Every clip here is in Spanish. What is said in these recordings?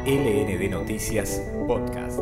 LND Noticias Podcast.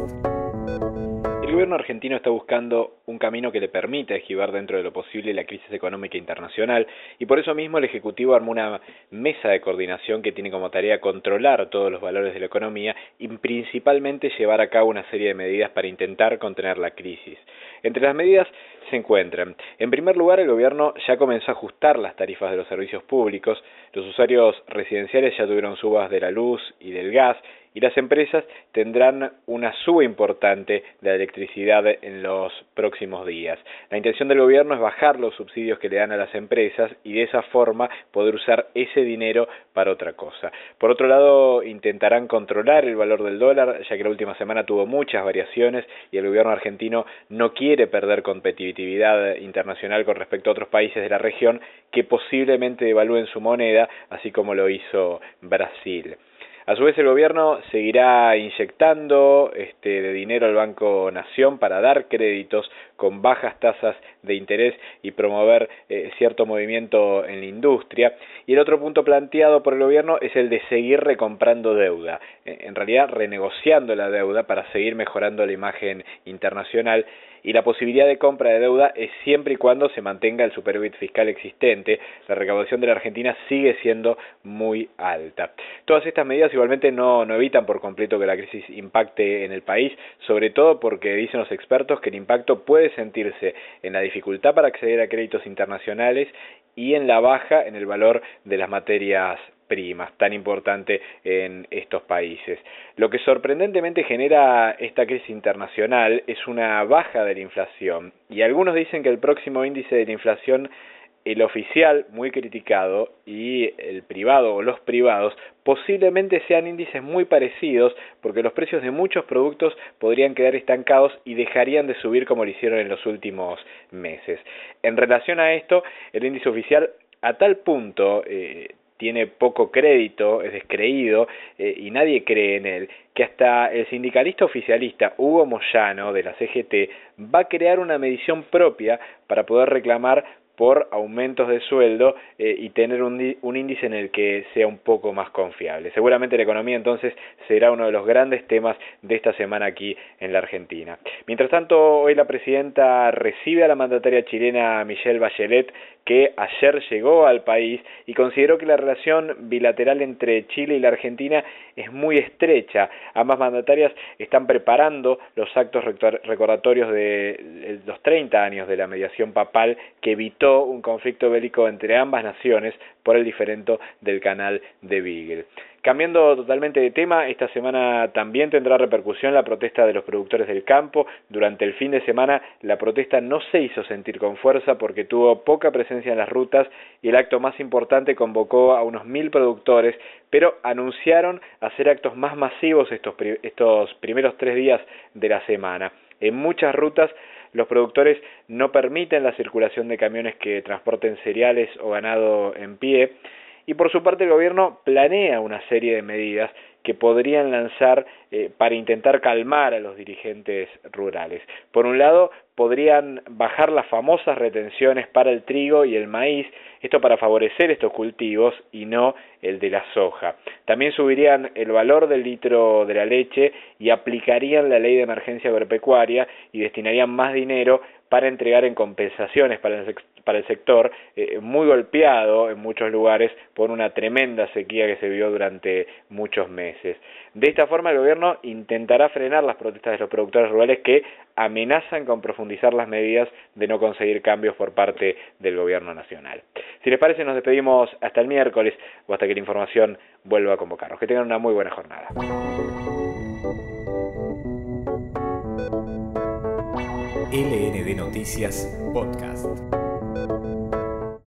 El gobierno argentino está buscando un camino que le permita esquivar dentro de lo posible la crisis económica internacional y por eso mismo el Ejecutivo armó una mesa de coordinación que tiene como tarea controlar todos los valores de la economía y principalmente llevar a cabo una serie de medidas para intentar contener la crisis. Entre las medidas se encuentran, en primer lugar, el gobierno ya comenzó a ajustar las tarifas de los servicios públicos, los usuarios residenciales ya tuvieron subas de la luz y del gas, y las empresas tendrán una suba importante de la electricidad en los próximos días. La intención del gobierno es bajar los subsidios que le dan a las empresas y de esa forma poder usar ese dinero para otra cosa. Por otro lado, intentarán controlar el valor del dólar, ya que la última semana tuvo muchas variaciones y el gobierno argentino no quiere perder competitividad internacional con respecto a otros países de la región que posiblemente devalúen su moneda, así como lo hizo Brasil. A su vez, el gobierno seguirá inyectando de dinero al Banco Nación para dar créditos con bajas tasas de interés y promover cierto movimiento en la industria. Y el otro punto planteado por el gobierno es el de seguir recomprando deuda, en realidad renegociando la deuda para seguir mejorando la imagen internacional. Y la posibilidad de compra de deuda es siempre y cuando se mantenga el superávit fiscal existente. La recaudación de la Argentina sigue siendo muy alta. Todas estas medidas igualmente no evitan por completo que la crisis impacte en el país, sobre todo porque dicen los expertos que el impacto puede sentirse en la dificultad para acceder a créditos internacionales y en la baja en el valor de las materias primas, tan importante en estos países. Lo que sorprendentemente genera esta crisis internacional es una baja de la inflación, y algunos dicen que el próximo índice de la inflación, el oficial, muy criticado, y el privado o los privados, posiblemente sean índices muy parecidos, porque los precios de muchos productos podrían quedar estancados y dejarían de subir como lo hicieron en los últimos meses. En relación a esto, el índice oficial a tal punto tiene poco crédito, es descreído y nadie cree en él, que hasta el sindicalista oficialista Hugo Moyano de la CGT va a crear una medición propia para poder reclamar por aumentos de sueldo y tener un índice en el que sea un poco más confiable. Seguramente la economía entonces será uno de los grandes temas de esta semana aquí en la Argentina. Mientras tanto, hoy la presidenta recibe a la mandataria chilena Michelle Bachelet, que ayer llegó al país y consideró que la relación bilateral entre Chile y la Argentina es muy estrecha. Ambas mandatarias están preparando los actos recordatorios de los 30 años de la mediación papal que evitó un conflicto bélico entre ambas naciones por el diferendo del canal de Beagle. Cambiando totalmente de tema, esta semana también tendrá repercusión la protesta de los productores del campo. Durante el fin de semana la protesta no se hizo sentir con fuerza porque tuvo poca presencia en las rutas y el acto más importante convocó a unos 1000 productores, pero anunciaron hacer actos más masivos estos primeros 3 días de la semana. En muchas rutas los productores no permiten la circulación de camiones que transporten cereales o ganado en pie, y por su parte el gobierno planea una serie de medidas que podrían lanzar para intentar calmar a los dirigentes rurales. Por un lado, podrían bajar las famosas retenciones para el trigo y el maíz, esto para favorecer estos cultivos y no el de la soja. También subirían el valor del litro de la leche y aplicarían la ley de emergencia agropecuaria y destinarían más dinero para entregar en compensaciones para el sector muy golpeado en muchos lugares por una tremenda sequía que se vio durante muchos meses. De esta forma el gobierno intentará frenar las protestas de los productores rurales que amenazan con profundizar las medidas de no conseguir cambios por parte del gobierno nacional. Si les parece, nos despedimos hasta el miércoles o hasta que la información vuelva a convocarnos. Que tengan una muy buena jornada. LND Noticias Podcast.